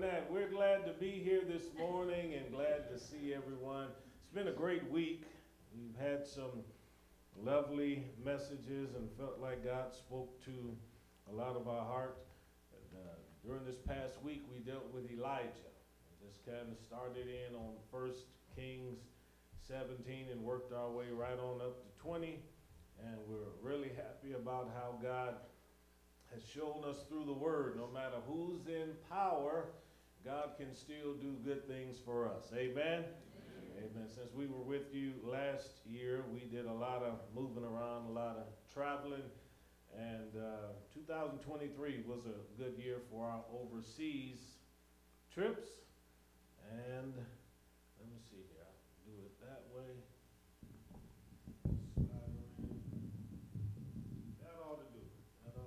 that. We're glad to be here this morning and glad to see everyone. It's been a great week. We've had some lovely messages and felt like God spoke to a lot of our heart. During this past week, we dealt with Elijah. We just kind of started in on 1 Kings 17 and worked our way right on up to 20. And we're really happy about how God has shown us through the word, no matter who's in power, God can still do good things for us. Amen? Amen. Since we were with you last year, we did a lot of moving around, a lot of traveling, and 2023 was a good year for our overseas trips. And let me see here, I'll do it that way. That ought to do it.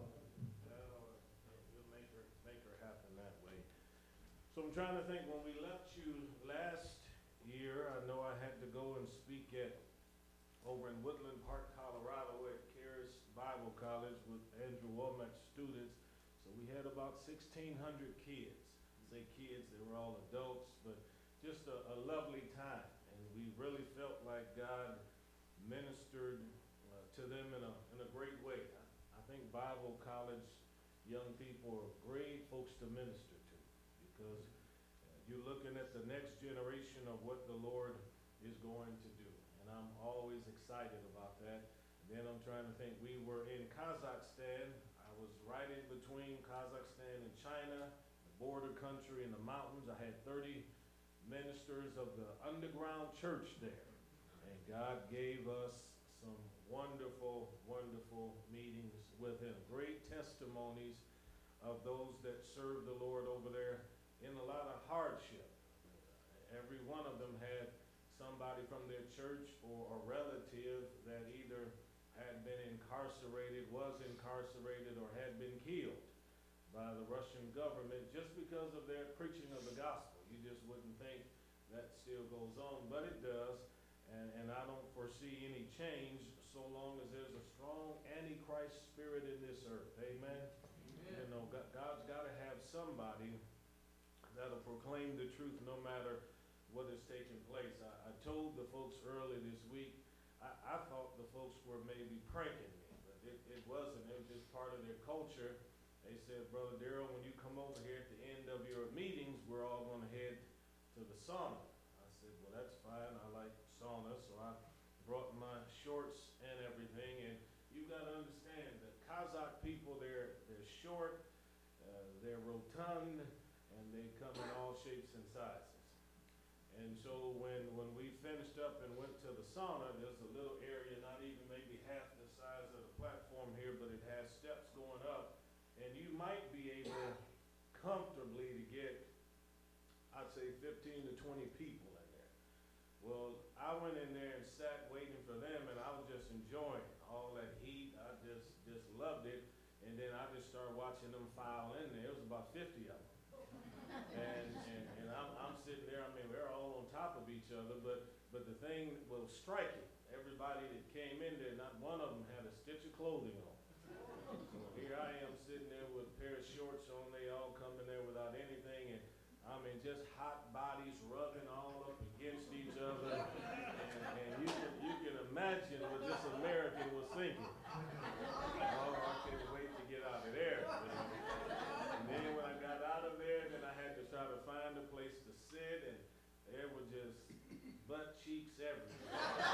We'll make her happen that way. So I'm trying to think, when we left you last year, I know I had to go and speak over in Woodland Park, Colorado at Charis Bible College with Andrew Womack's students. So we had about 1,600 kids. I say kids, they were all adults, but just a lovely time. And we really felt like God ministered to them in a great way. I think Bible college young people are great folks to minister to, because you're looking at the next generation of what the Lord is going to do. And I'm always excited about that. And then I'm trying to think, we were in Kazakhstan. I was right in between Kazakhstan and China, the border country and the mountains. I had 30 ministers of the underground church there. And God gave us some wonderful, wonderful meetings with him. Great testimonies of those that served the Lord over there in a lot of hardship. Every one of them had somebody from their church or a relative that either had been incarcerated, was incarcerated, or had been killed by the Russian government just because of their preaching of the gospel. You just wouldn't think that still goes on, but it does. And I don't foresee any change so long as there's a strong Antichrist spirit in this earth. Amen? You know, God's got to have somebody that'll proclaim the truth no matter what is taking place. I told the folks early this week, I thought the folks were maybe pranking me, but it wasn't. It was just part of their culture. They said, Brother Darrell, when you come over here at the end of your meetings, we're all going to head to the sauna. I said, well, that's fine. I like sauna, so I brought my shorts and everything. And you got to understand that Kazakh people, they're short, they're rotund, and they come in all shapes and sizes. And so when we finished up and went to the sauna, there's a little area, not even maybe half the size of the platform here, but it has steps going up. And you might be able comfortably to get, I'd say, 15 to 20 people in there. Well, I went in there and sat waiting for them, and I was just enjoying all that heat. I just loved it. And then I just started watching them file in there. It was about 50 of them. And I'm sitting there, I mean, we're all on top of each other, but the thing was striking. Everybody that came in there, not one of them had a stitch of clothing on. So here I am sitting there with a pair of shorts on. They all come in there without anything, and I mean, just hot bodies rubbing all up against each other. And you can imagine what this American was thinking. Oh, I can't wait to get out of there. And then when I got out of there, then I had to try to find a place to sit, and there were just butt cheeks everywhere.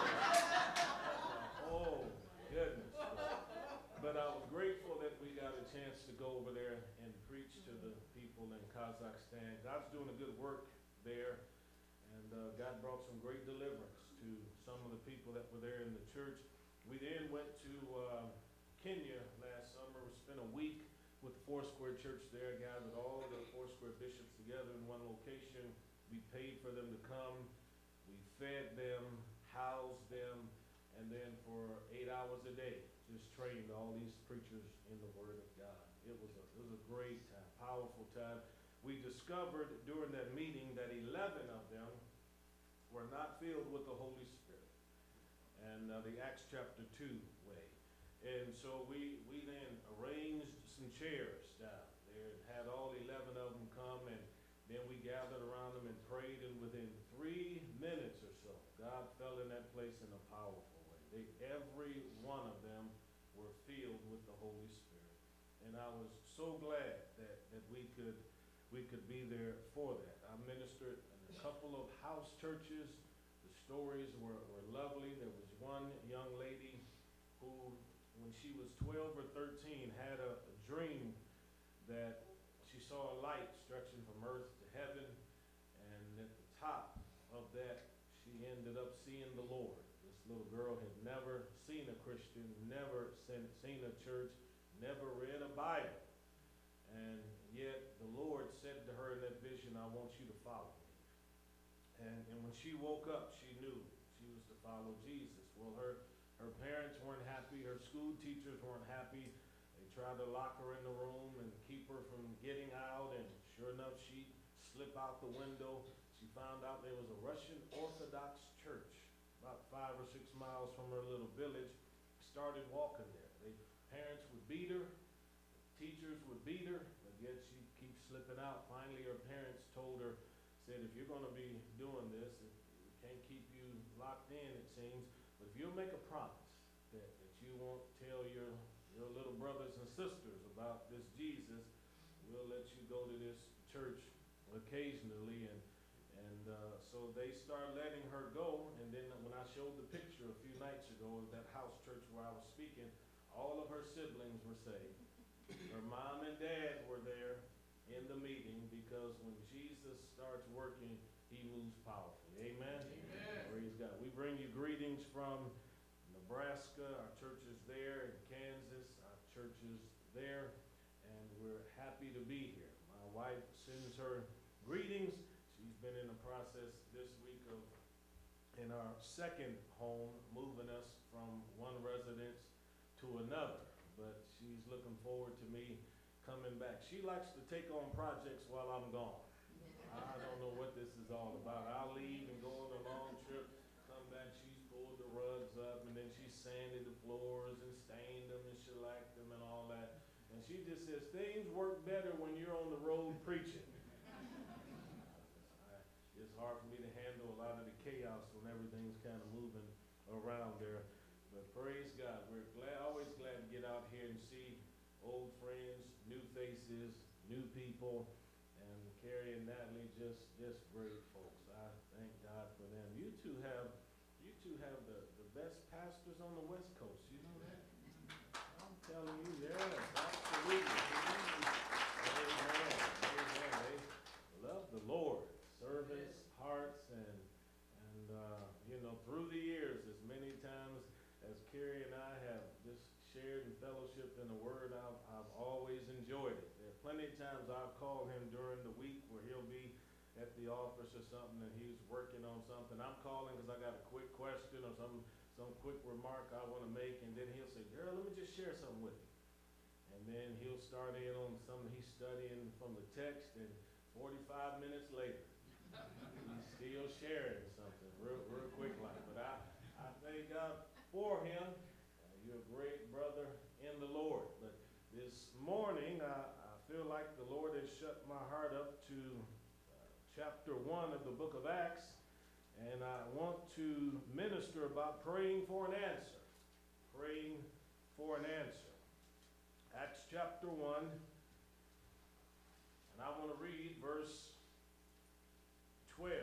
Oh, goodness. But I was grateful that we got a chance to go over there and preach to the people in Kazakhstan. God's doing a good work there, and God brought some great deliverance to some of the people that were there in the church. We then went to Kenya last summer. We spent a week with the Foursquare Church there, gathered all the Foursquare bishops together in one location. We paid for them to come. We fed them, housed them, and then for 8 hours a day, just trained all these preachers in the Word of God. It was a great time, powerful time. We discovered during that meeting that 11 of them were not filled with the Holy Spirit, and the Acts chapter 2 way. And so we then arranged some chairs down there and had all 11 of them come, and then prayed, and within 3 minutes or so, God fell in that place in a powerful way. Every one of them were filled with the Holy Spirit. And I was so glad that we could be there for that. I ministered in a couple of house churches. The stories were lovely. There was one young lady who, when she was 12 or 13, had a dream that she saw a light stretching from earth to heaven, and at the top of that, she ended up seeing the Lord. This little girl had never seen a Christian, never seen a church, never read a Bible. And yet the Lord said to her in that vision, I want you to follow me. And when she woke up, she knew she was to follow Jesus. Well, her parents weren't happy. Her school teachers weren't happy. They tried to lock her in the room and keep her from getting out. And sure enough, she'd slip out the window. She found out there was a Russian Orthodox church about 5 or 6 miles from her little village. Started walking there. Parents would beat her. Teachers would beat her, but yet she'd keep slipping out. Finally, her parents told her, said, if you're going to be doing this, we can't keep you locked in, it seems, but if you'll make a promise that you won't tell your little brothers and sisters about this Jesus, we'll let you go to this church occasionally. And so they started letting her go. And then when I showed the picture a few nights ago of that house church where I was speaking, all of her siblings were saved. Her mom and dad were there in the meeting, because when Jesus starts working, he moves powerfully. Amen? Amen. Praise God. We bring you greetings from Nebraska. Our church is there. In Kansas, our church is there. And we're happy to be here. My wife sends her greetings. She's been in the process this week of, in our second home, moving us from one residence to another. But she's looking forward to me coming back. She likes to take on projects while I'm gone. I don't know what this is all about. I'll leave and go on a long trip, come back, she's pulled the rugs up, and then she's sanded the floors and stained them and shellacked them and all that. And she just says, things work better when you're on the road preaching. It's hard for me to handle a lot of the chaos when everything's kind of moving around there. But praise God, we're always glad to get out here and see old friends, new faces, new people, and Carrie and Natalie, just great folks. I thank God for them. You two have the best pastors on the West Coast. You know that? I'm telling you, yes, absolutely. Amen. Amen. They love the Lord, service, hearts, and through the years, as many times as Carrie and I have just shared and fellowshiped in the Word, I've always enjoyed it. There are plenty of times I've called him during the week where he'll be at the office or something and he's working on something. I'm calling because I got a quick question or some quick remark I want to make, and then he'll say, girl, let me just share something with you. And then he'll start in on something he's studying from the text, and 45 minutes later, he's still sharing something real quick like. But I thank God for him. You're a great brother in the Lord. But this morning, I feel like the Lord has shut my heart up to chapter 1 of the book of Acts, and I want to minister about praying for an answer. Praying for an answer. Acts chapter 1, and I want to read verse 12.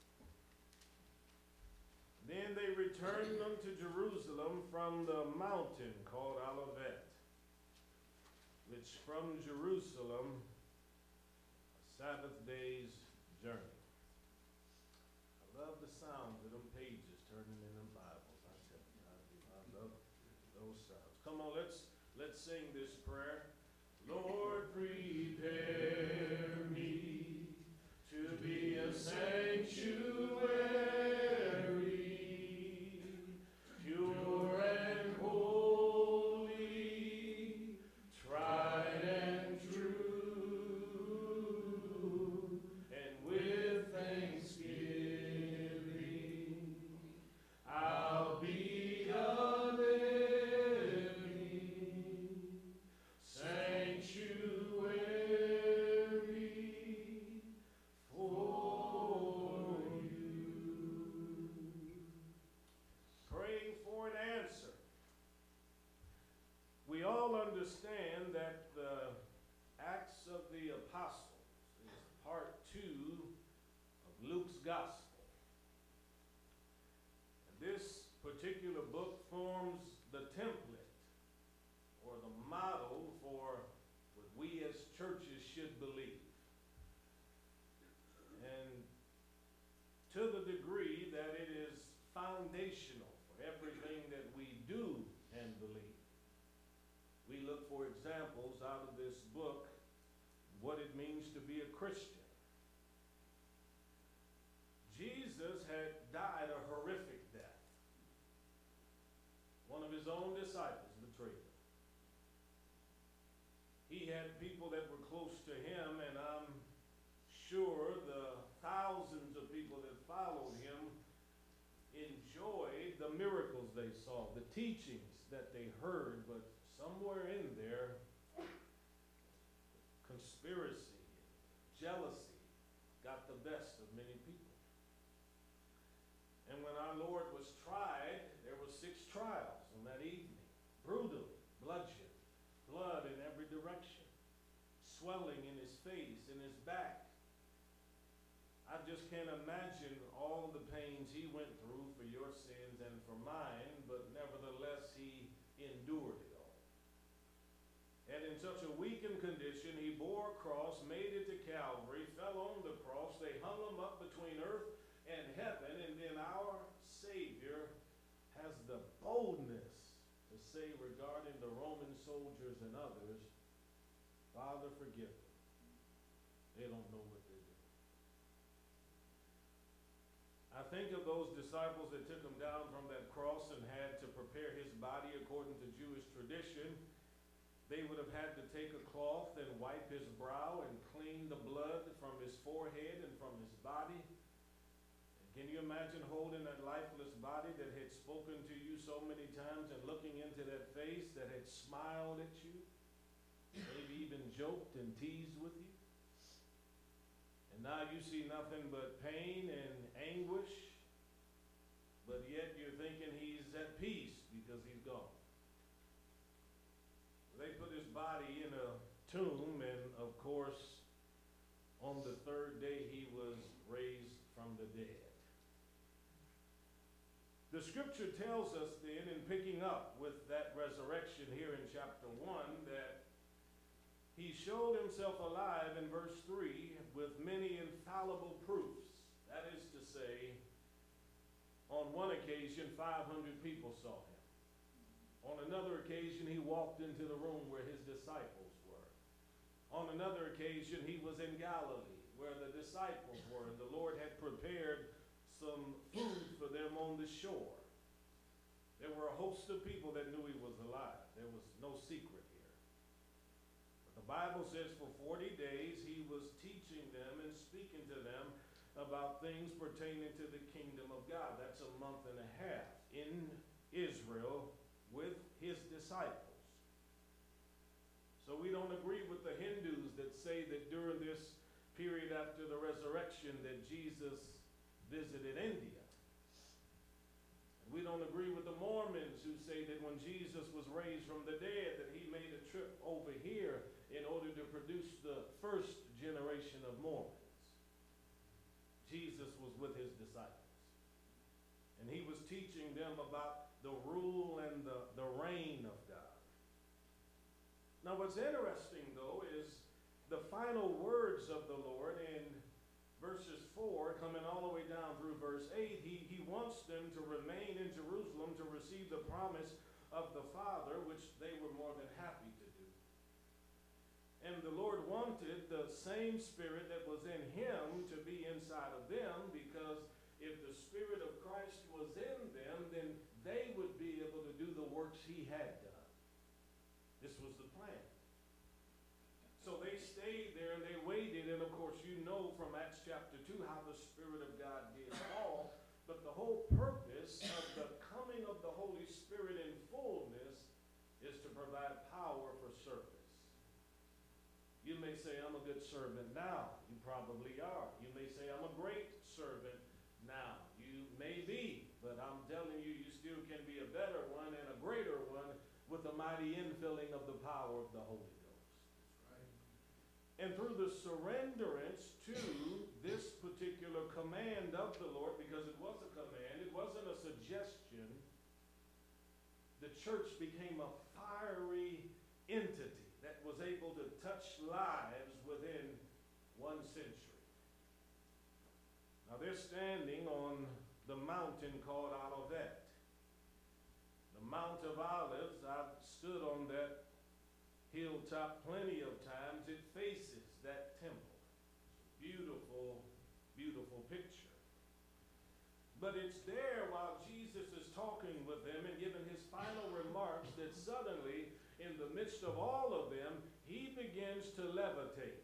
Then they returned unto Jerusalem from the mountain called Olivet, which from Jerusalem a Sabbath day's journey. I love the sounds of them pages turning in them Bibles. I tell you, I do. I love those sounds. Come on, let's sing this prayer. Lord, prepare me to be a sanctuary. Sanctuary. Gospel. And this particular book forms the template or the model for what we as churches should believe. And to the degree that it is foundational for everything that we do and believe, we look for examples out of this book, what it means to be a Christian. Jesus had died a horrific death. One of his own disciples betrayed him. He had people that were close to him, and I'm sure the thousands of people that followed him enjoyed the miracles they saw, the teachings that they heard, but somewhere in there, conspiracy, jealousy got the best of many people. And when our Lord was tried, there were 6 trials on that evening, brutally, bloodshed, blood in every direction, swelling in his face, in his back. I just can't imagine all the pains he went through for your sins and for mine, but nevertheless he endured it all. And in such a weakened condition, he bore a cross, made it to Calvary, fell on the cross, they hung him up between earth and heaven, and then our Savior has the boldness to say regarding the Roman soldiers and others, Father, forgive them. They don't know what they do. I think of those disciples that took him down from that cross and had to prepare his body according to Jewish tradition. They would have had to take a cloth and wipe his brow and clean the blood from his forehead and from his body. Can you imagine holding that lifeless body that had spoken to you so many times and looking into that face that had smiled at you, maybe even joked and teased with you? And now you see nothing but pain and anguish, but yet you're thinking he's at peace because he's gone. They put his body in a tomb, and of course, on the 3rd day he was raised from the dead. The scripture tells us then, in picking up with that resurrection here in chapter 1, that he showed himself alive in verse 3 with many infallible proofs. That is to say, on one occasion, 500 people saw him. On another occasion, he walked into the room where his disciples were. On another occasion, he was in Galilee, where the disciples were, and the Lord had prepared some food for them on the shore. There were a host of people that knew he was alive. There was no secret here. But the Bible says for 40 days he was teaching them and speaking to them about things pertaining to the kingdom of God. That's a month and a half in Israel with his disciples. So we don't agree with the Hindus that say that during this period after the resurrection that Jesus visited India. We don't agree with the Mormons who say that when Jesus was raised from the dead that he made a trip over here in order to produce the first generation of Mormons. Jesus was with his disciples. And he was teaching them about the rule and the reign of God. Now what's interesting though is the final words of the Lord in verses 4, coming all the way down through verse 8, he wants them to remain in Jerusalem to receive the promise of the Father, which they were more than happy to do. And the Lord wanted the same Spirit that was in him to be inside of them, because if the Spirit of Christ was in them, then they would be able to do the works he had done. This was the plan. So they stayed there and they waited, and of course you know from Acts chapter 2 how the Spirit of God did fall, but the whole purpose of the coming of the Holy Spirit in fullness is to provide power for service. You may say, I'm a good servant now. You probably are. You may say, I'm a great servant now. You may be, but I'm telling you, you still can be a better one and a greater one with the mighty infilling of the power of the Holy Ghost. And through the surrenderance to this particular command suggestion, the church became a fiery entity that was able to touch lives within 1 century. Now they're standing on the mountain called Olivet. The Mount of Olives, I've stood on that hilltop plenty of times. It faces that temple. Beautiful, beautiful picture. But it's there while Jesus is talking with them and giving his final remarks that suddenly, in the midst of all of them, he begins to levitate.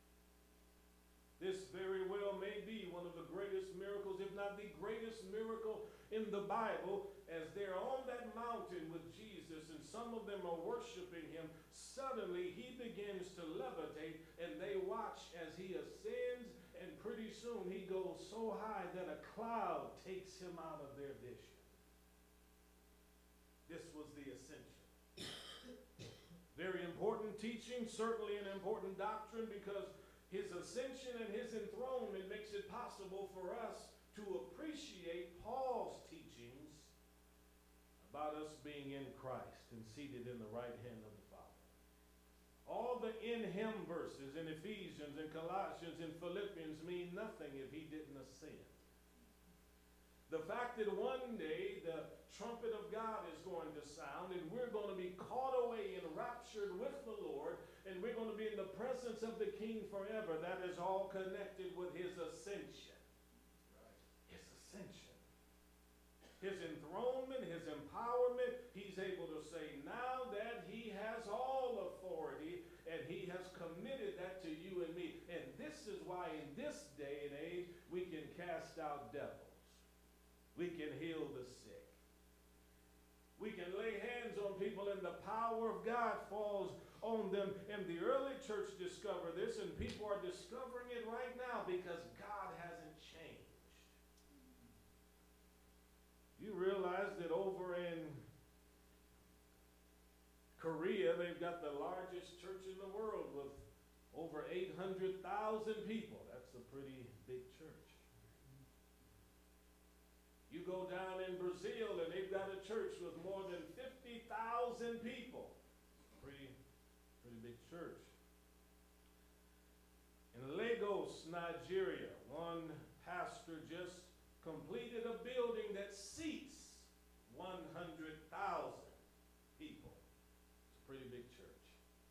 This very well may be one of the greatest miracles, if not the greatest miracle in the Bible, as they're on that mountain with Jesus and some of them are worshiping him. Suddenly he begins to levitate and they watch as he ascends, and pretty soon he goes so high that a cloud takes him out of their vision. This was the ascension. Very important teaching, certainly an important doctrine, because his ascension and his enthronement makes it possible for us to appreciate Paul's teachings about us being in Christ and seated in the right hand of the Father. All the in him verses in Ephesians and Colossians and Philippians mean nothing if he didn't ascend. The fact that one day the trumpet of God is going to sound and we're going to be caught away and raptured with the Lord and we're going to be in the presence of the King forever, that is all connected with his ascension. His ascension. His enthronement, his empowerment. He's able to say now that he has all authority and he has committed that to you and me. And this is why in this day and age we can cast out devils. We can heal the sick. We can lay hands on people and the power of God falls on them. And the early church discovered this, and people are discovering it right now because God hasn't changed. You realize that over in Korea, they've got the largest church in the world with over 800,000 people. That's a pretty big church. You go down in Brazil and they've got a church with more than 50,000 people. Pretty big church. In Lagos, Nigeria, one pastor just completed a building that seats 100,000 people. It's a pretty big church.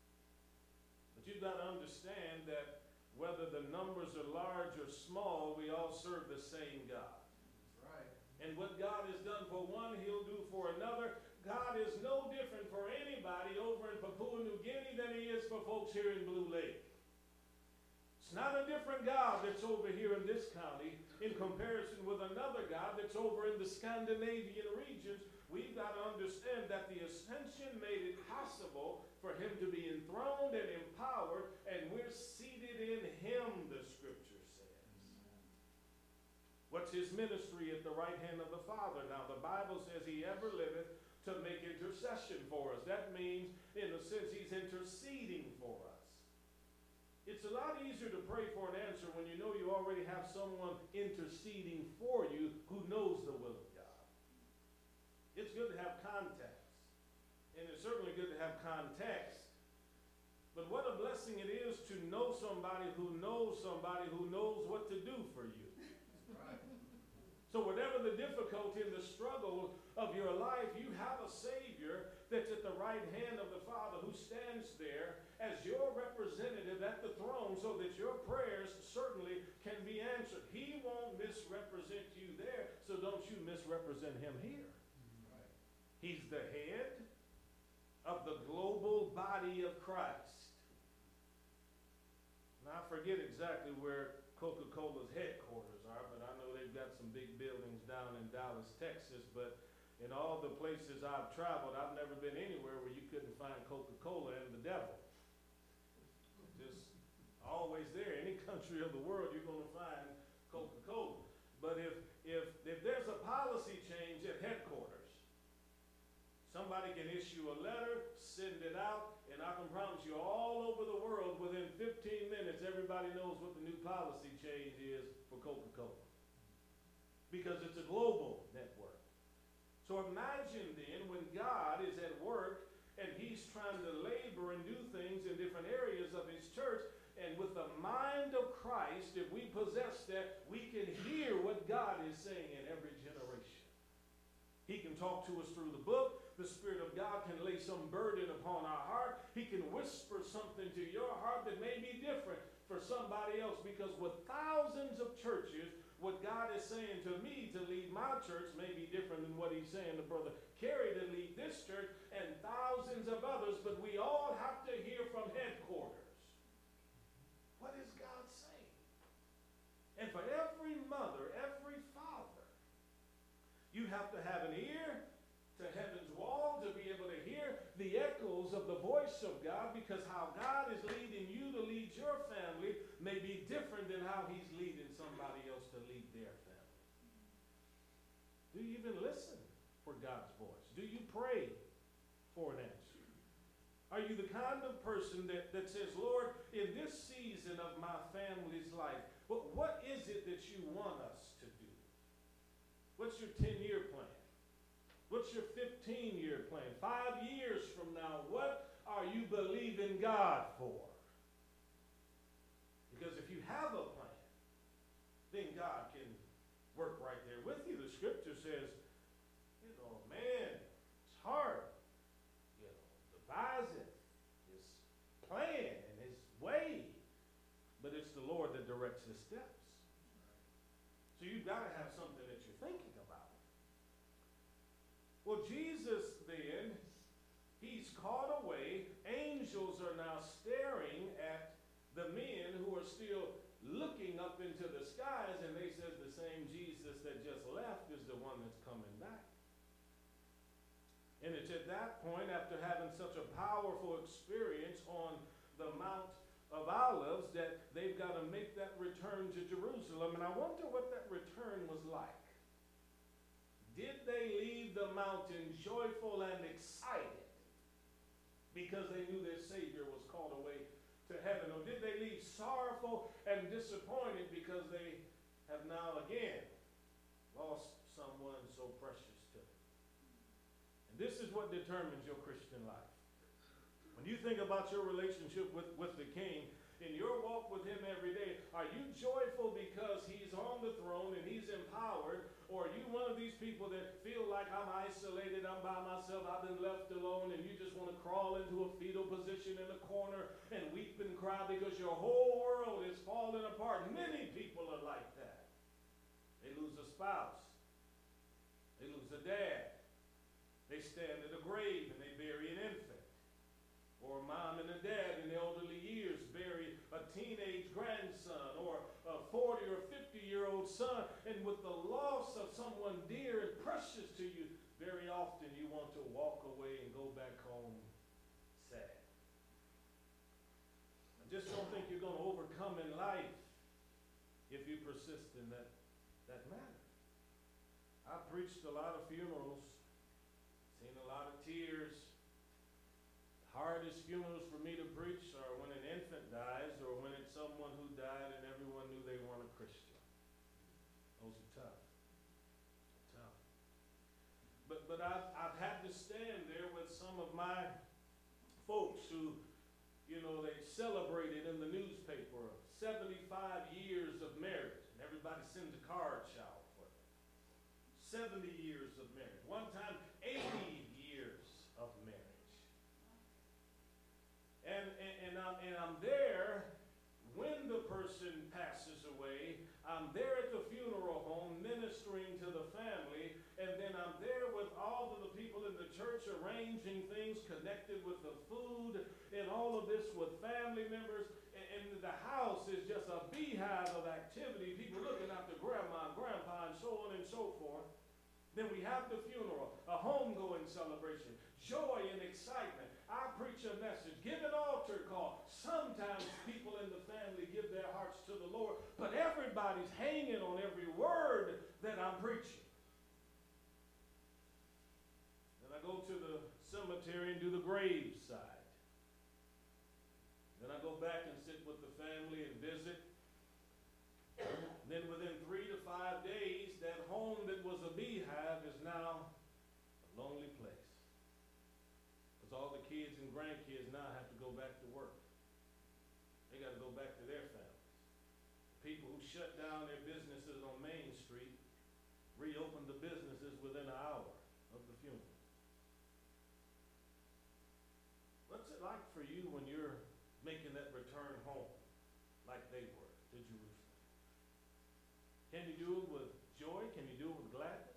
But you've got to understand that whether the numbers are large or small, we all serve the same God. And what God has done for one, he'll do for another. God is no different for anybody over in Papua New Guinea than he is for folks here in Blue Lake. It's not a different God that's over here in this county in comparison with another God that's over in the Scandinavian regions. We've got to understand that the ascension made it possible for him to be enthroned and empowered, and we're seated in him, the scripture says. What's his ministry at the right hand of the Father? Now, the Bible says he ever liveth to make intercession for us. That means, in a sense, he's interceding for us. It's a lot easier to pray for an answer when you know you already have someone interceding for you who knows the will of God. It's good to have context, and it's certainly good to have context. But what a blessing it is to know somebody who knows what to do for you. So whatever the difficulty and the struggle of your life, you have a Savior that's at the right hand of the Father who stands there as your representative at the throne so that your prayers certainly can be answered. He won't misrepresent you there, so don't you misrepresent him here. Right. He's the head of the global body of Christ. Now, I forget exactly where Coca-Cola's headquarters are, but I know they've got some big buildings down in Dallas, Texas. But in all the places I've traveled, I've never been anywhere where you couldn't find Coca-Cola and the devil. Just always there. Any country of the world, you're going to find Coca-Cola. But if there's a policy change at headquarters, somebody can issue a letter, send it out, and I can promise you all over the world, within 15 minutes, everybody knows what the new policy change is for Coca-Cola. Because it's a global network. So imagine then when God is at work and he's trying to labor and do things in different areas of his church, and with the mind of Christ, if we possess that, we can hear what God is saying in every generation. He can talk to us through the book. The Spirit of God can lay some burden upon our heart. He can whisper something to your heart that may be different for somebody else, because with thousands of churches, what God is saying to me to lead my church may be different than what he's saying to Brother Kerry to lead this church and thousands of others, but we all have to hear from headquarters. What is God saying? And for every mother, every father, you have to have an ear to heaven's wall to be able to hear the echoes of the voice of God, because how God is leading you to lead your family may be different than how he's leading somebody else to lead their family. Do you even listen for God's voice? Do you pray for an answer? Are you the kind of person that says, Lord, in this season of my family's life, what is it that you want us to do? What's your 10-year plan? What's your 15-year plan? 5 years from now, what are you believing God for? Because if you have a plan, then God can work right there with you. The scripture says, man, it's hard. Deviseth his plan and his way, but it's the Lord that directs his steps. So you've got to have something that you're thinking about. Well, Jesus then, he's caught away. Angels are now staring at the men who are still looking up into the skies, and they said the same Jesus that just left is the one that's coming back. And it's at that point, after having such a powerful experience on the Mount of Olives, that they've got to make that return to Jerusalem. And I wonder what that return was like. Did they leave the mountain joyful and excited because they knew their Savior was called away to heaven? Or did they leave sorrowful and disappointed because they have now again lost someone so precious to them? And this is what determines your Christian life. When you think about your relationship with the King, in your walk with him every day, are you joyful because he's on the throne and he's empowered? Or are you one of these people that feel like I'm isolated, I'm by myself, I've been left alone, and you just want to crawl into a fetal position in a corner and weep and cry because your whole world is falling apart? Many people are like that. They lose a spouse. They lose a dad. They stand at a grave and they bury an infant. Or a mom and a dad in the elderly years bury a teenage grandson or a 40 or 50-year-old son. And with the loss of someone dear and precious to you, very often you want to walk away and go back home sad. I just don't think you're going to overcome in life if you persist in that matter. I preached a lot of funerals, seen a lot of tears. Hardest funerals for me to preach are when an infant dies or when it's someone who died and everyone knew they weren't a Christian. Those are tough. Tough. But I've had to stand there with some of my folks who, they celebrated in the newspaper 75 years of marriage, and everybody sends a card shout for them. 70 years of marriage. One time, 80 years of marriage. And I'm there when the person passes away. I'm there at the funeral home ministering to the family. And then I'm there with all of the people in the church arranging things connected with the food and all of this with family members. And the house is just a beehive of activity. People looking after grandma and grandpa and so on and so forth. Then we have the funeral, a homegoing celebration, joy and excitement. I preach a message, give an altar call. Sometimes people in the family give their hearts to the Lord, but everybody's hanging on every word that I'm preaching. Then I go to the cemetery and do the grave side. Then I go back and sit with the family and visit. Then within 3 to 5 days, that home that was a beehive is now lonely place. Because all the kids and grandkids now have to go back to work. They got to go back to their families. People who shut down their businesses on Main Street reopened the businesses within an hour of the funeral. What's it like for you when you're making that return home like they were to Jerusalem? Can you do it with joy? Can you do it with gladness?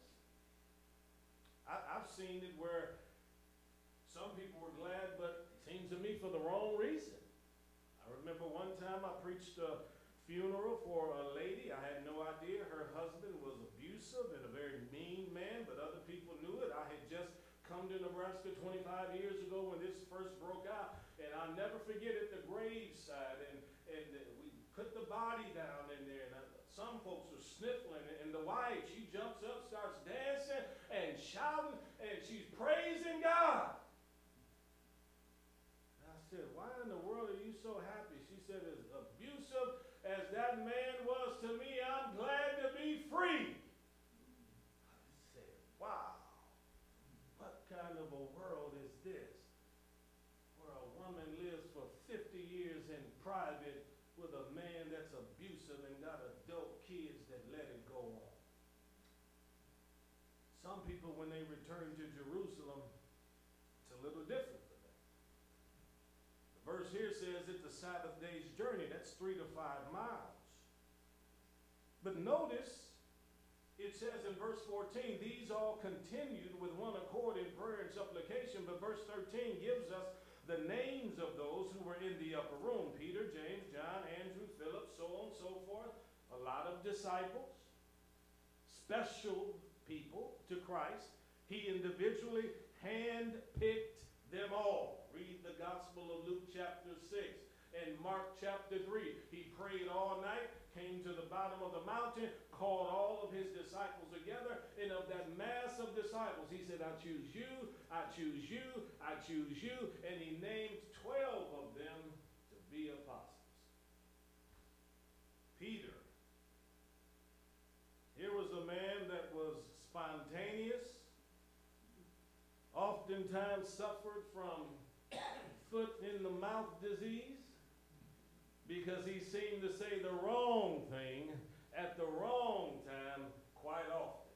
I've seen it where some people were glad, but it seems to me for the wrong reason. I remember one time I preached a funeral for a lady. I had no idea her husband was abusive and a very mean man, but other people knew it. I had just come to Nebraska 25 years ago when this first broke out, and I'll never forget at the graveside, and we put the body down in there, and some folks were sniffling, and the wife, she jumps up, starts dancing and shouting, and she's praising God. And I said, why in the world are you so happy? She said, as abusive as that man was to me, I'm glad to be free. I said, wow. What kind of a world is this where a woman lives for 50 years in private with a man that's abusive and got adult kids that let it go on? Some people, when they return to Jerusalem, it's a little different for them. The verse here says it's a Sabbath day's journey. That's 3 to 5 miles. But notice, it says in verse 14, these all continued with one accord in prayer and supplication. But verse 13 gives us the names of those who were in the upper room. Peter, James, John, Andrew, Philip, so on and so forth. A lot of disciples, special people to Christ. He individually handpicked them all. Read the Gospel of Luke chapter 6 and Mark chapter 3. He prayed all night, came to the bottom of the mountain, called all of his disciples together, and of that mass of disciples, he said, I choose you, I choose you, I choose you, and he named 12 of them to be apostles. Peter. Here was a man that was spontaneous, oftentimes suffered from foot in the mouth disease, because he seemed to say the wrong thing at the wrong time quite often.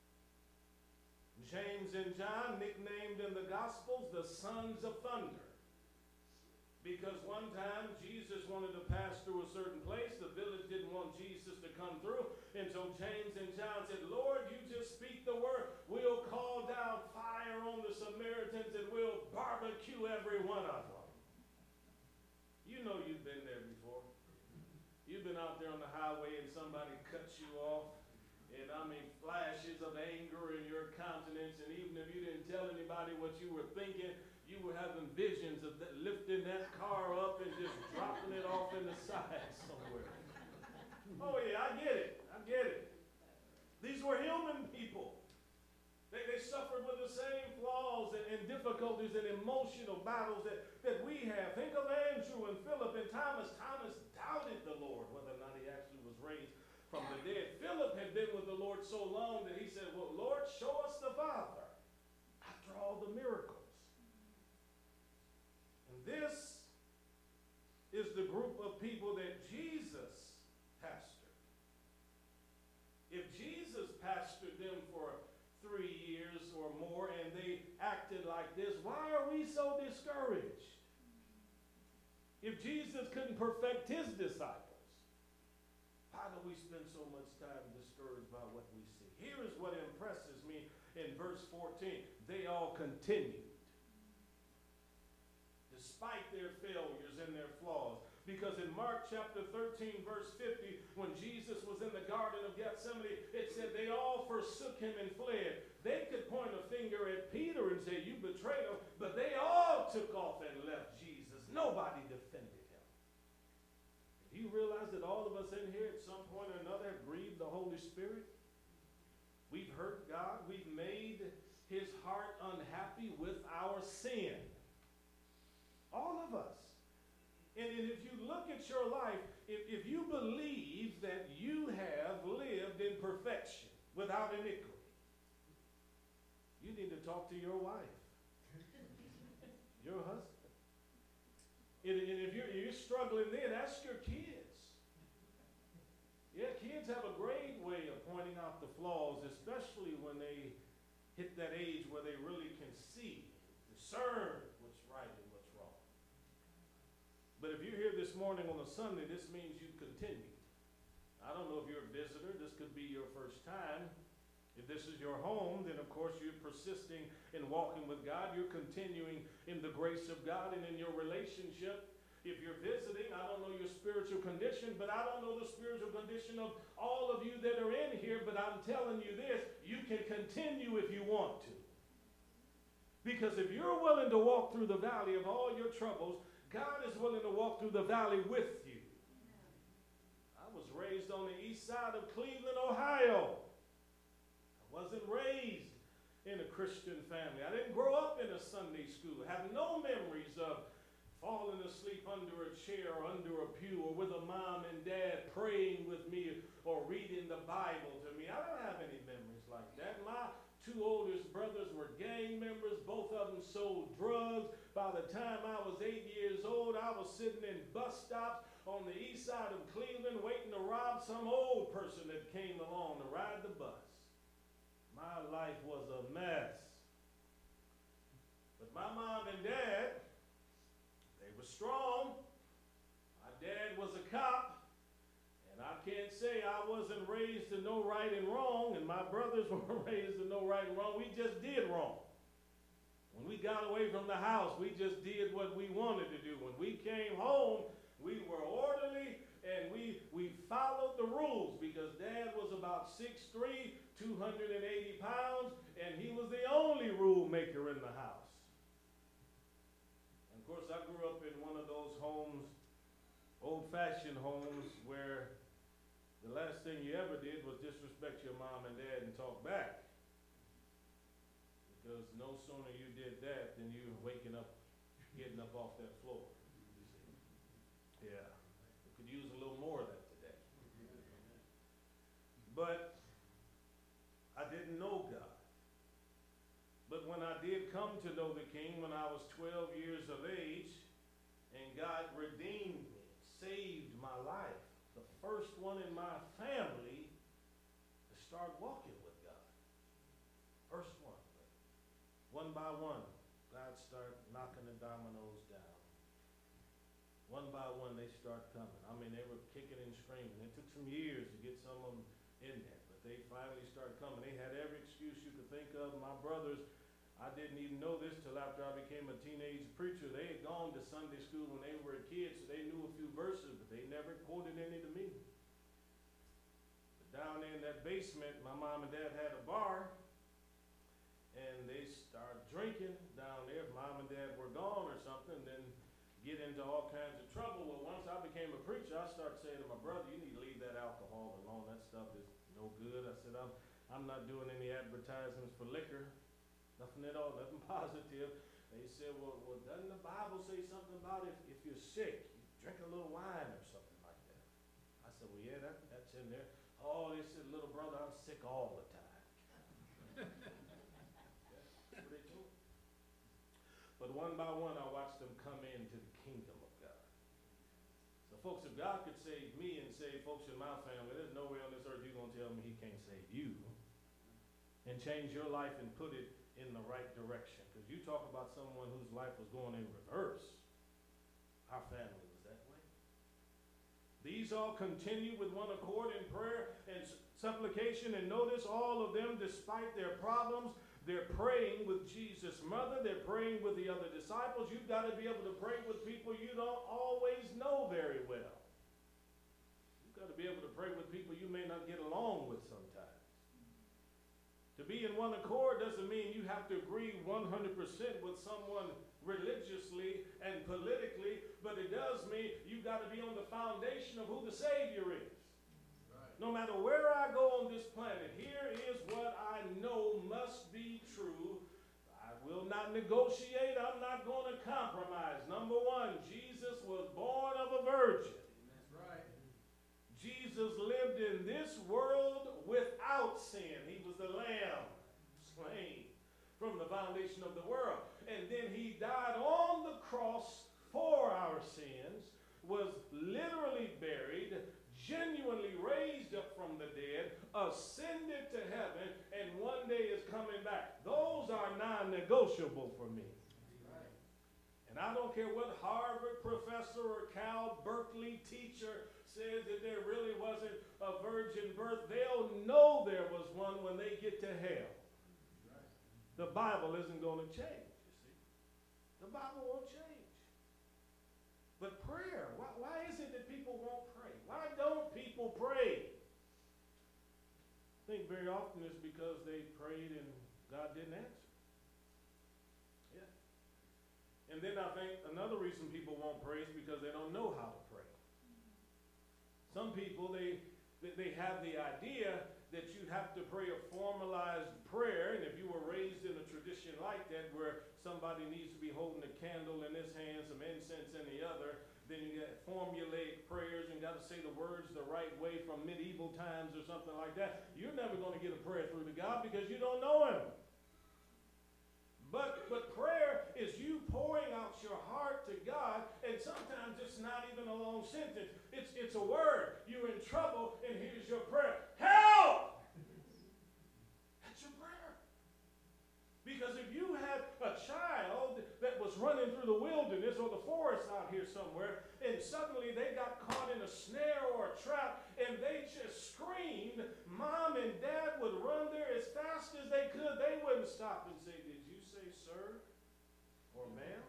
James and John, nicknamed in the Gospels the sons of thunder, because one time Jesus wanted to pass through a certain place. The village didn't want Jesus to come through, and so James and John said, Lord, you just speak the word. We'll call down fire on the Samaritans and we'll barbecue every one of them. You know you've been there before. You've been out there on the highway and somebody cuts you off, and flashes of anger in your countenance, and even if you didn't tell anybody what you were thinking, you were having visions of lifting that car up and just dropping it off in the side somewhere. Oh yeah, I get it. These were human people. They suffered with the same flaws and difficulties and emotional battles that we have. Think of Andrew and Philip and Thomas. Thomas doubted the Lord, whether or not he actually was raised from the dead. Philip had been with the Lord so long that he said, well, Lord, show us the Father after all the miracles. And this is the group of people that Jesus pastored. If Jesus pastored them for 3 years or more and they acted like this, why are we so discouraged? If Jesus couldn't perfect his disciples, why do we spend so much time discouraged by what we see? Here is what impresses me in verse 14. They all continued, despite their failures and their flaws. Because in Mark chapter 13, verse 50, when Jesus was in the Garden of Gethsemane, it said they all forsook him and fled. They could point a finger at Peter and say, you betrayed him, but they all took off and left Jesus. Nobody defended him. Do you realize that all of us in here at some point or another have grieved the Holy Spirit? We've hurt God. We've made his heart unhappy with our sin. All of us. And if you look at your life, if you believe that you have lived in perfection without iniquity, You need to talk to your wife, your husband. And if you're struggling then, ask your kids. Yeah, kids have a great way of pointing out the flaws, especially when they hit that age where they really can see, discern what's right and what's wrong. But if you're here this morning on a Sunday, this means you continue. I don't know if you're a visitor. This could be your first time. If this is your home, then of course you're persisting in walking with God. You're continuing in the grace of God and in your relationship. If you're visiting, I don't know your spiritual condition, but I don't know the spiritual condition of all of you that are in here, but I'm telling you this, you can continue if you want to. Because if you're willing to walk through the valley of all your troubles, God is willing to walk through the valley with you. I was raised on the east side of Cleveland, Ohio. Wasn't raised in a Christian family. I didn't grow up in a Sunday school. I have no memories of falling asleep under a chair or under a pew or with a mom and dad praying with me or reading the Bible to me. I don't have any memories like that. My two oldest brothers were gang members. Both of them sold drugs. By the time I was 8 years old, I was sitting in bus stops on the east side of Cleveland waiting to rob some old person that came along to ride the bus. My life was a mess. But my mom and dad, they were strong. My dad was a cop. And I can't say I wasn't raised to know right and wrong, and my brothers were raised to know right and wrong. We just did wrong. When we got away from the house, we just did what we wanted to do. When we came home, we were orderly, and we followed the rules because Dad was about 6'3", 280 pounds, and he was the only rule maker in the house. And of course, I grew up in one of those homes, old-fashioned homes, where the last thing you ever did was disrespect your mom and dad and talk back. Because no sooner you did that than you were waking up, getting up off that floor. Yeah, we could use a little more of that today. But I didn't know God. But when I did come to know the King when I was 12 years of age, and God redeemed me, saved my life, the first one in my family to start walking with God. First one. One by one, God started knocking the dominoes down. One by one, they start coming. I mean, they were kicking and screaming. It took some years to get some of them in there, but they finally started coming. They had every excuse you could think of. My brothers, I didn't even know this till after I became a teenage preacher. They had gone to Sunday school when they were kids, so they knew a few verses, but they never quoted any to me. But down there in that basement, my mom and dad had a bar, and they started drinking down there. If mom and dad were gone or something, then get into all kinds of trouble. Well, once I became a preacher, I started saying to my brother, you need to leave that alcohol alone. That stuff is no good. I said, I'm not doing any advertisements for liquor. Nothing at all, nothing positive. They said, well, doesn't the Bible say something about if you're sick, you drink a little wine or something like that? I said, well, yeah, that's in there. Oh, they said, little brother, I'm sick all the time. But one by one, I watched them come into the kingdom of God. So folks, if God could save me and save folks in my family, there's no way on this earth you're going to tell me he can't save you and change your life and put it in the right direction. Because you talk about someone whose life was going in reverse. Our family was that way. These all continue with one accord in prayer and supplication. And notice all of them, despite their problems, they're praying with Jesus' mother. They're praying with the other disciples. You've got to be able to pray with people you don't always know very well. You've got to be able to pray with people you may not get along with sometimes. To be in one accord doesn't mean you have to agree 100% with someone religiously and politically, but it does mean you've got to be on the foundation of who the Savior is. No matter where I go on this planet, here is what I know must be true. I will not negotiate. I'm not going to compromise. Number one, Jesus was born of a virgin. That's right. Jesus lived in this world without sin. He was the Lamb slain from the foundation of the world. And then he died on the cross for our sins, was literally buried, genuinely raised up from the dead, ascended to heaven, and one day is coming back. Those are non-negotiable for me. And I don't care what Harvard professor or Cal Berkeley teacher says that there really wasn't a virgin birth. They'll know there was one when they get to hell. The Bible isn't going to change, you see. The Bible won't change. But prayer, why is it that people won't pray? Why don't people pray? I think very often it's because they prayed and God didn't answer. And then I think another reason people won't pray is because they don't know how to pray. Some people, they have the idea that you have to pray a formalized prayer, and if you were raised in a tradition like that where somebody needs to be holding a candle in his hand, some incense in the other, then you got formulaic prayers and got to say the words the right way from medieval times or something like that. You're never going to get a prayer through to God because you don't know him. But prayer is you pouring out your heart to God, and sometimes it's not even a long sentence. It's a word. You're in trouble, and here's your prayer. Help! That's your prayer. Because if you had a child that was running through the wilderness or the forest out here somewhere, and suddenly they got caught in a snare or a trap, and they just screamed, Mom and Dad would run there as fast as they could. They wouldn't stop and say, did you say sir or ma'am?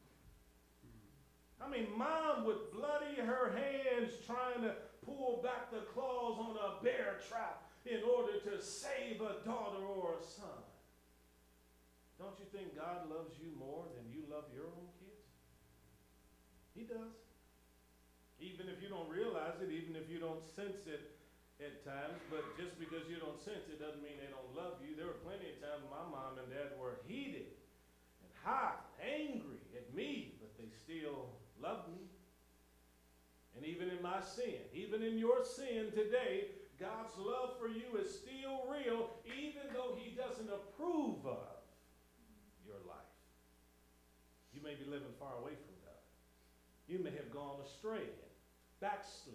I mean, Mom would bloody her hands trying to pull back the claws on a bear trap in order to save a daughter or a son. Don't you think God loves you more than you love your own kids? He does. Even if you don't realize it, even if you don't sense it at times, but just because you don't sense it doesn't mean they don't love you. There were plenty of times my mom and dad were heated and hot, angry at me, but they still loved me. And even in my sin, even in your sin today, God's love for you is still real, even though he doesn't approve of your life. You may be living far away from God. You may have gone astray and backslid.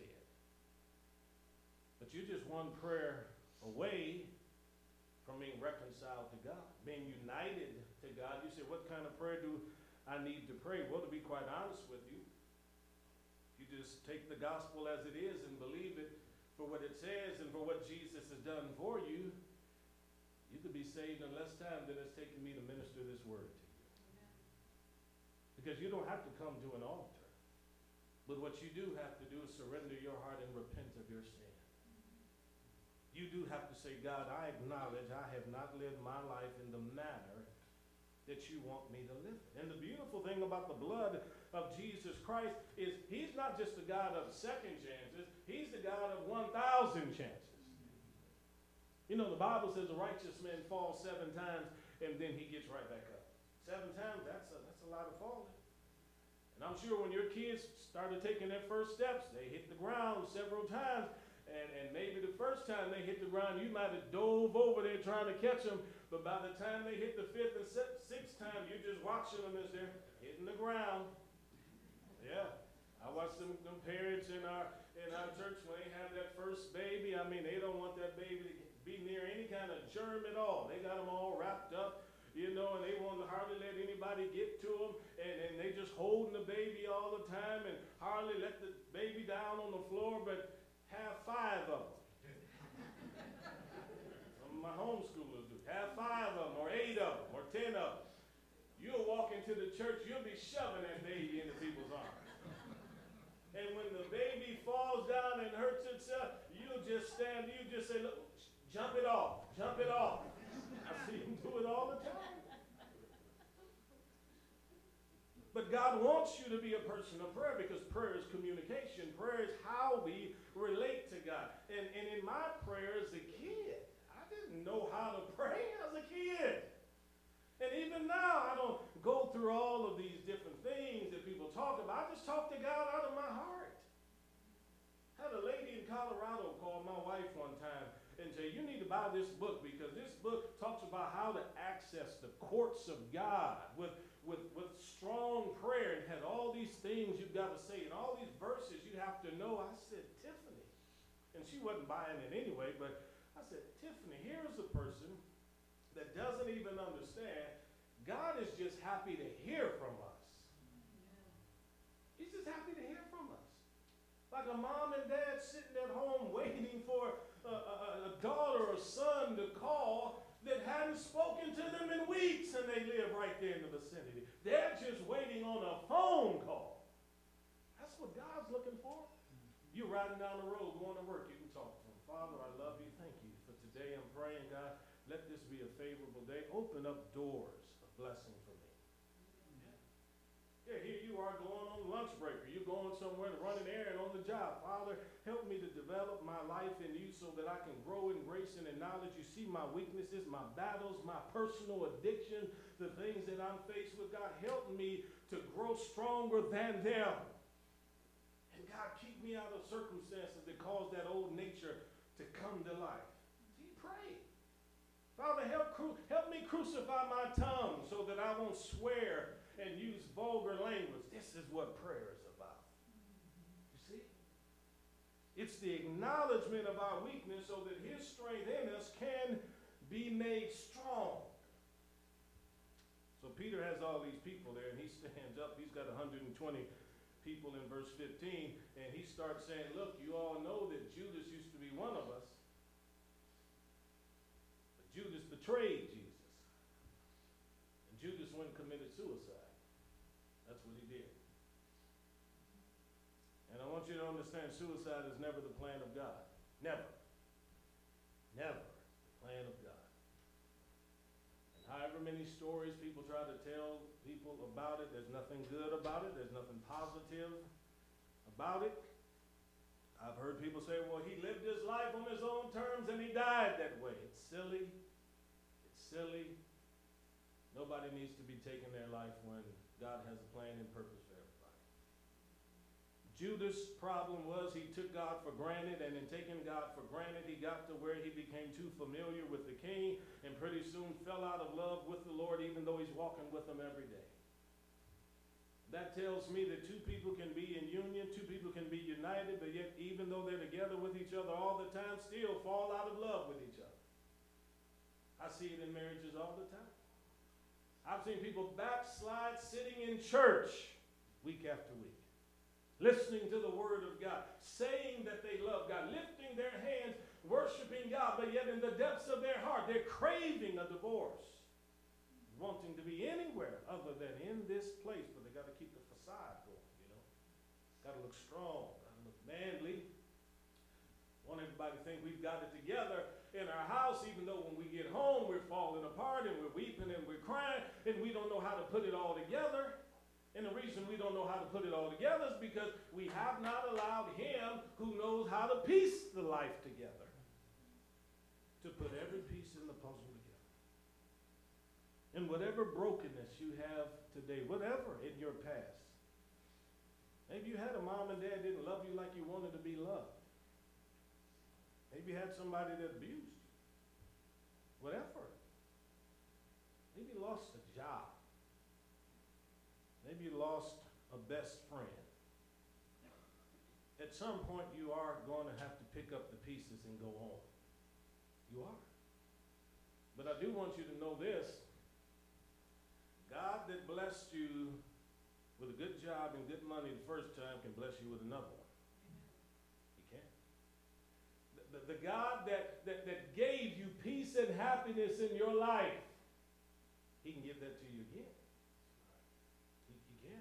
But you're just one prayer away from being reconciled to God, being united to God. You say, what kind of prayer do I need to pray? Well, to be quite honest with you, you just take the gospel as it is and believe it for what it says and for what Jesus has done for you. You could be saved in less time than it's taken me to minister this word to you. Amen. Because you don't have to come to an altar. But what you do have to do is surrender your heart and repent of your sin. You do have to say, God, I acknowledge I have not lived my life in the manner that you want me to live it. And the beautiful thing about the blood of Jesus Christ is he's not just the God of second chances, he's the God of 1,000 chances. You know, the Bible says a righteous man falls 7 times and then he gets right back up. 7 times, that's a lot of falling. And I'm sure when your kids started taking their first steps, they hit the ground several times. And maybe the first time they hit the ground, you might have dove over there trying to catch them. But by the time they hit the 5th and 6th time, you're just watching them as they're hitting the ground. Yeah. I watch them parents in our church when they have that first baby. I mean, they don't want that baby to be near any kind of germ at all. They got them all wrapped up, you know, and they won't hardly let anybody get to them. And they just holding the baby all the time and hardly let the baby down on the floor, but have 5 of them. Some of my homeschoolers do. Have 5 of them, or 8 of them, or 10 of them. You'll walk into the church, you'll be shoving that baby into people's arms. And when the baby falls down and hurts itself, you'll just stand, you just say, look, jump it off, jump it off. I see them do it all the time. But God wants you to be a person of prayer because prayer is communication. Prayer is how we relate to God. And in my prayer as a kid, I didn't know how to pray as a kid. And even now, I don't go through all of these different things that people talk about. I just talk to God out of my heart. I had a lady in Colorado call my wife one time and say, you need to buy this book because this book talks about how to access the courts of God with strong prayer and had all these things you've got to say and all these verses you have to know. I said, Tiffany, and she wasn't buying it anyway, but I said, Tiffany, here's a person that doesn't even understand. God is just happy to hear from us. He's just happy to hear from us. Like a mom and dad sitting at home waiting for a daughter or son to call that hadn't spoken to them in weeks, and they live right there in the vicinity. They're just waiting on a phone call. That's what God's looking for. You're riding down the road, going to work, you can talk to him. Father, I love you. Thank you for today. I'm praying, God, let this be a favorable day. Open up doors of blessing for me. Yeah, here you are going on lunch break, or you're going somewhere to run an errand on the job. Father, help me to develop my life in you so that I can grow in grace and in knowledge. You see my weaknesses, my battles, my personal addiction, the things that I'm faced with. God, help me to grow stronger than them. And God, keep me out of circumstances that cause that old nature to come to life. See, pray. Father, help me crucify my tongue so that I won't swear and use vulgar language. This is what prayer is about. You see? It's the acknowledgement of our weakness so that his strength in us can be made strong. So Peter has all these people there, and he stands up. He's got 120 people in verse 15, and he starts saying, look, you all know that Judas used to be one of us. But Judas betrayed Jesus. And Judas went and committed suicide. That's what he did. And I want you to understand, suicide is never the plan of God. Never. Never the plan of God. And however many stories people try to tell people about it, there's nothing good about it. There's nothing positive about it. I've heard people say, well, he lived his life on his own terms and he died that way. It's silly. It's silly. Nobody needs to be taking their life when God has a plan and purpose for everybody. Judas' problem was he took God for granted, and in taking God for granted, he got to where he became too familiar with the king and pretty soon fell out of love with the Lord, even though he's walking with him every day. That tells me that two people can be in union, two people can be united, but yet even though they're together with each other all the time, still fall out of love with each other. I see it in marriages all the time. I've seen people backslide sitting in church week after week, listening to the word of God, saying that they love God, lifting their hands, worshiping God, but yet in the depths of their heart, they're craving a divorce, wanting to be anywhere other than in this place, but they got to keep the facade going, you know. Got to look strong, got to look manly. Want everybody to think we've got it together in our house, even though when we get home, we're falling apart and we're weeping and we're crying and we don't know how to put it all together. And the reason we don't know how to put it all together is because we have not allowed him who knows how to piece the life together to put every piece in the puzzle together. And whatever brokenness you have today, whatever in your past, maybe you had a mom and dad didn't love you like you wanted to be loved. Maybe you had somebody that abused you. Whatever. Maybe you lost a job. Maybe you lost a best friend. At some point, you are going to have to pick up the pieces and go on. You are. But I do want you to know this. God that blessed you with a good job and good money the first time can bless you with another one. The God that gave you peace and happiness in your life, he can give that to you again. He can.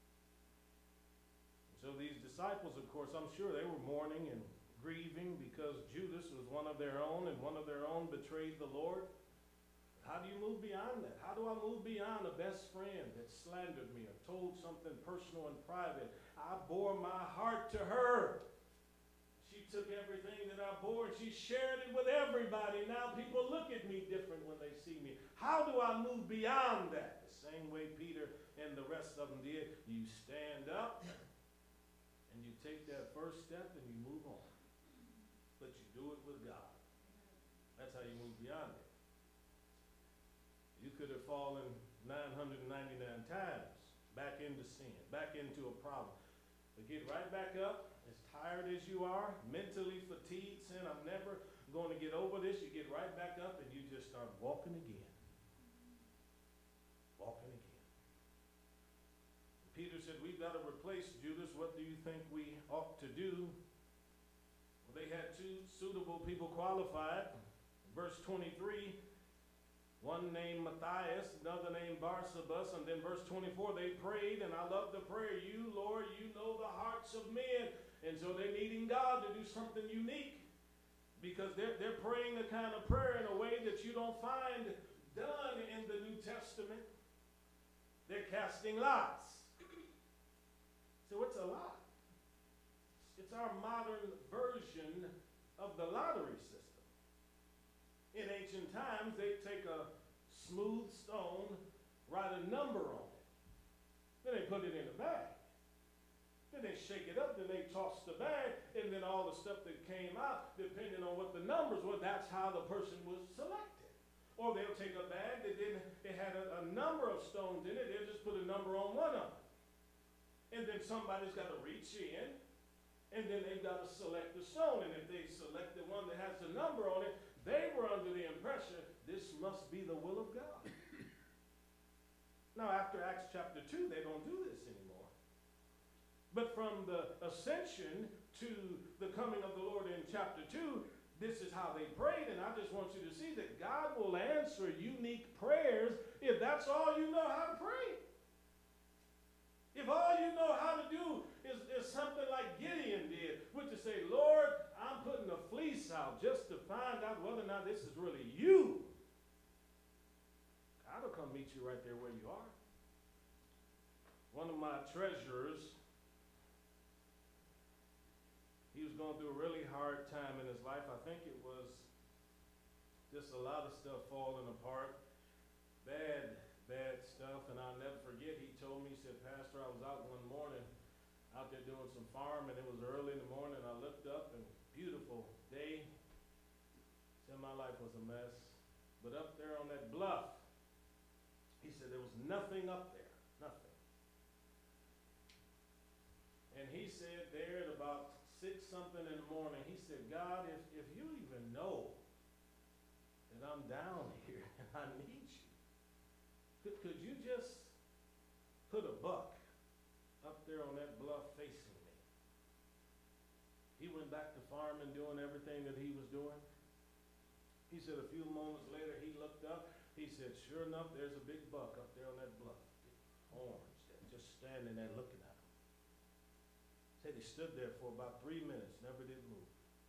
So these disciples, of course, I'm sure they were mourning and grieving because Judas was one of their own, and one of their own betrayed the Lord. How do you move beyond that? How do I move beyond a best friend that slandered me or told something personal and private? I bore my heart to her. She took everything that I bore and she shared it with everybody. Now people look at me different when they see me. How do I move beyond that? The same way Peter and the rest of them did. You stand up and you take that first step and you move on. But you do it with God. That's how beyond it. You could have fallen 999 times back into sin, back into a problem. But get right back up, as tired as you are, mentally fatigued, saying, I'm never going to get over this. You get right back up and you just start walking again. Walking again. Peter said, we've got to replace Judas. What do you think we ought to do? Well, they had two suitable people qualified. Verse 23, one named Matthias, another named Barsabas, and then verse 24, they prayed, and I love the prayer, you, Lord, you know the hearts of men. And so they're needing God to do something unique, because they're praying a kind of prayer in a way that you don't find done in the New Testament. They're casting lots. So it's a lot. It's our modern version of the lottery system. In ancient times, they'd take a smooth stone, write a number on it. Then they put it in a bag. Then they shake it up, then they toss the bag, and then all the stuff that came out, depending on what the numbers were, that's how the person was selected. Or they'll take a bag that it had a number of stones in it, they'll just put a number on one of them. And then somebody's got to reach in, and then they've got to select the stone. And if they select the one that has the number on it, they were under the impression this must be the will of God. Now, after Acts chapter 2, they don't do this anymore. But from the ascension to the coming of the Lord in chapter 2, this is how they prayed. And I just want you to see that God will answer unique prayers if that's all you know how to pray. If all you know how to do is something like Gideon did, which is say, Lord, I'm putting a fleece out just to find out whether or not this is really you. God will come meet you right there where you are. One of my treasurers, he was going through a really hard time in his life. I think it was just a lot of stuff falling apart. Bad stuff, and I'll never forget, he told me, he said, Pastor, I was out one morning, out there doing some farm, and it was early in the morning, I looked up, and beautiful day, said my life was a mess, but up there on that bluff, he said there was nothing up there, nothing. And he said there at about 6-something in the morning, he said, God, if you even know that I'm down here and I need you, could you just put a buck up there on that bluff facing me? He went back to farming, doing everything that he was doing. He said a few moments later, he looked up. He said, sure enough, there's a big buck up there on that bluff. Big horns, just standing there looking at him. Said he stood there for about 3 minutes, never did move.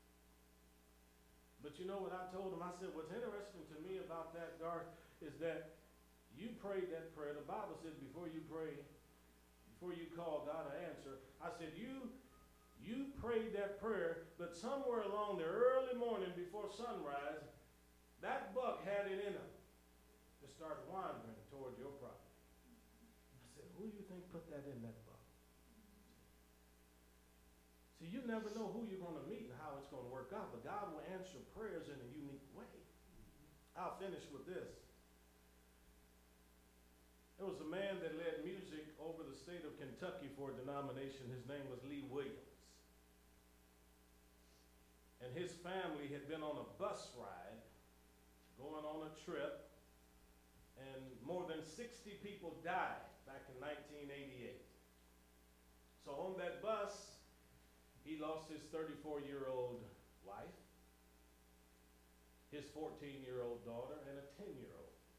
But you know what I told him? I said, what's interesting to me about that, Garth, is that you prayed that prayer. The Bible says before you pray, before you call God an answer, I said you prayed that prayer, but somewhere along the early morning before sunrise, that buck had it in him to start wandering toward your property. I said, who do you think put that in that buck? See, you never know who you're going to meet and how it's going to work out, but God will answer prayers in a unique way. I'll finish with this. There was a man that led music over the state of Kentucky for a denomination. His name was Lee Williams. And his family had been on a bus ride, going on a trip, and more than 60 people died back in 1988. So on that bus, he lost his 34-year-old wife, his 14-year-old daughter, and a 10-year-old.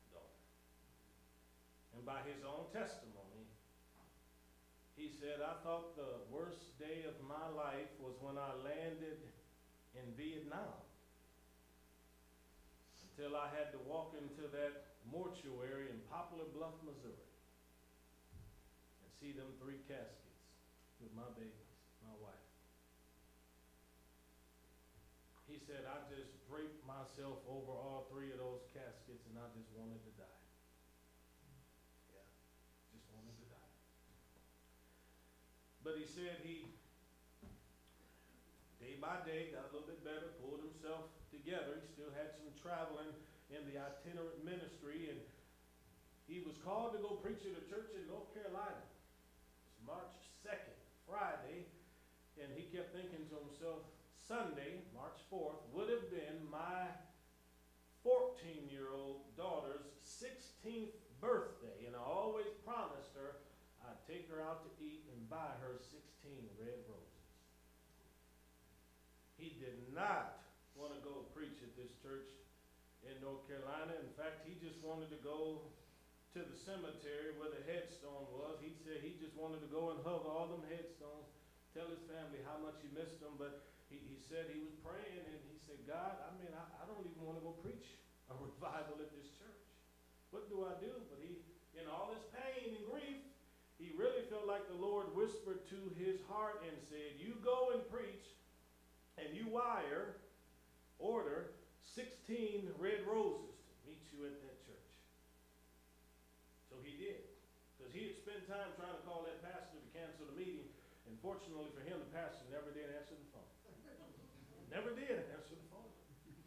And by his own testimony, he said, I thought the worst day of my life was when I landed in Vietnam, until I had to walk into that mortuary in Poplar Bluff, Missouri, and see them 3 caskets with my babies, my wife. He said, I just draped myself over all 3 of those caskets, and I just wanted to die. But he said he, day by day, got a little bit better, pulled himself together. He still had some traveling in the itinerant ministry, and he was called to go preach at a church in North Carolina. It's March 2nd, Friday, and he kept thinking to himself, Sunday, March 4th, would have been my 14-year-old daughter's 16th birthday, and I always promised her I'd take her out to eat and buy her 16 red roses. He did not want to go preach at this church in North Carolina. In fact, he just wanted to go to the cemetery where the headstone was. He said he just wanted to go and hug all them headstones, tell his family how much he missed them. But he said he was praying, and he said, God, I don't even want to go preach a revival at this church. What do I do? But he, in all his pain and grief, he really felt like the Lord whispered to his heart and said, you go and preach, and you order 16 red roses to meet you at that church. So he did, because he had spent time trying to call that pastor to cancel the meeting, and fortunately for him, the pastor never did answer the phone. Never did answer the phone.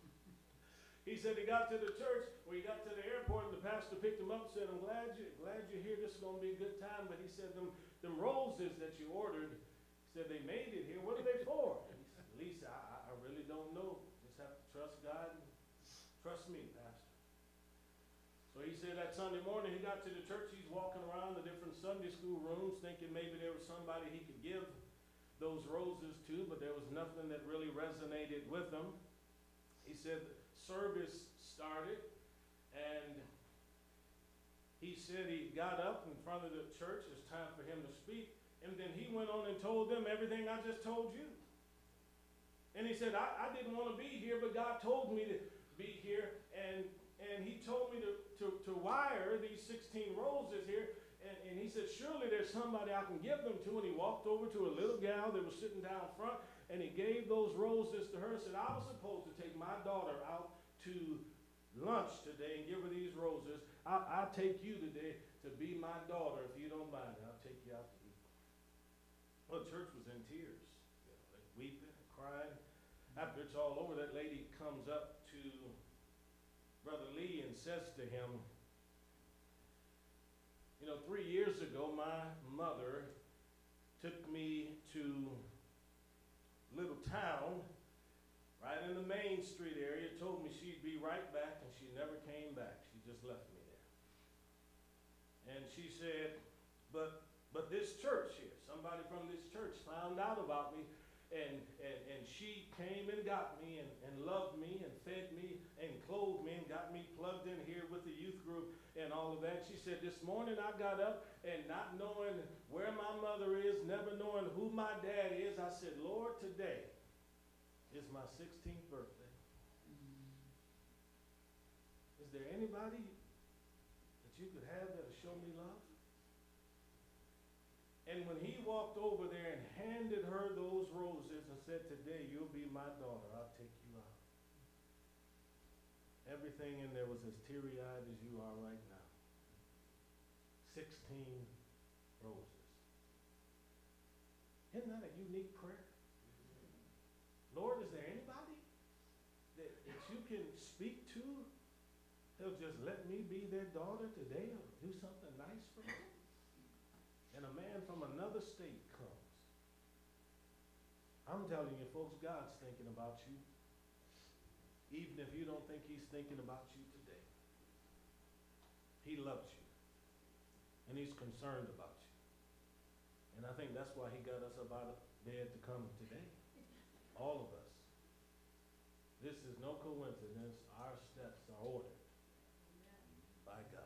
He said he got to the church, he got to the airport, and the pastor picked him up and said, I'm glad you're here. This is going to be a good time. But he said, them roses that you ordered, he said, they made it here. What are they for? And he said, Lisa, I really don't know. Just have to trust God and trust me, Pastor. So he said that Sunday morning he got to the church. He's walking around the different Sunday school rooms thinking maybe there was somebody he could give those roses to, but there was nothing that really resonated with him. He said the service started, and he said he got up in front of the church. It's time for him to speak. And then he went on and told them everything I just told you. And he said, I didn't want to be here, but God told me to be here. And he told me to wire these 16 roses here. And he said, surely there's somebody I can give them to. And he walked over to a little gal that was sitting down front, and he gave those roses to her and said, I was supposed to take my daughter out to lunch today and give her these roses. I'll take you today to be my daughter. If you don't mind, I'll take you out to eat. Well, the church was in tears, they weeping and crying. After it's all over, that lady comes up to Brother Lee and says to him, 3 years ago, my mother took me to a little town right in the Main Street area, told me she'd be right back, and she never came back. She just left me there. And she said, but this church here, somebody from this church found out about me, and she came and got me and loved me and fed me and clothed me and got me plugged in here with the youth group and all of that. She said, this morning I got up and not knowing where my mother is, never knowing who my dad is, I said, Lord, today is my 16th birthday. Is there anybody that you could have that'll show me love? And when he walked over there and handed her those roses and said, today you'll be my daughter, I'll take you out. Everything in there was as teary-eyed as you are right now. 16 roses. Isn't that a unique prayer? Lord, is there anybody that you can speak to? They'll just let me be their daughter today or do something nice for me? And a man from another state comes. I'm telling you, folks, God's thinking about you, even if you don't think he's thinking about you today. He loves you, and he's concerned about you. And I think that's why he got us up out of bed to come today. All of us. This is no coincidence. Our steps are ordered by God.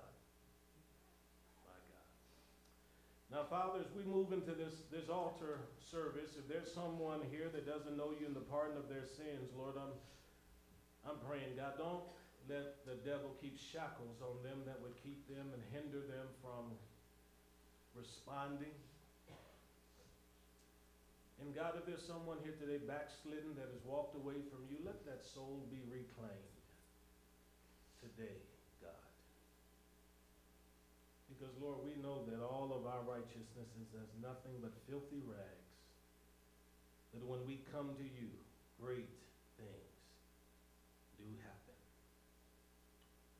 Now, Father, as we move into this altar service, if there's someone here that doesn't know you in the pardon of their sins, Lord, I'm praying, God, don't let the devil keep shackles on them that would keep them and hinder them from responding. And God, if there's someone here today backslidden that has walked away from you, let that soul be reclaimed today, God. Because, Lord, we know that all of our righteousness is as nothing but filthy rags. That when we come to you, great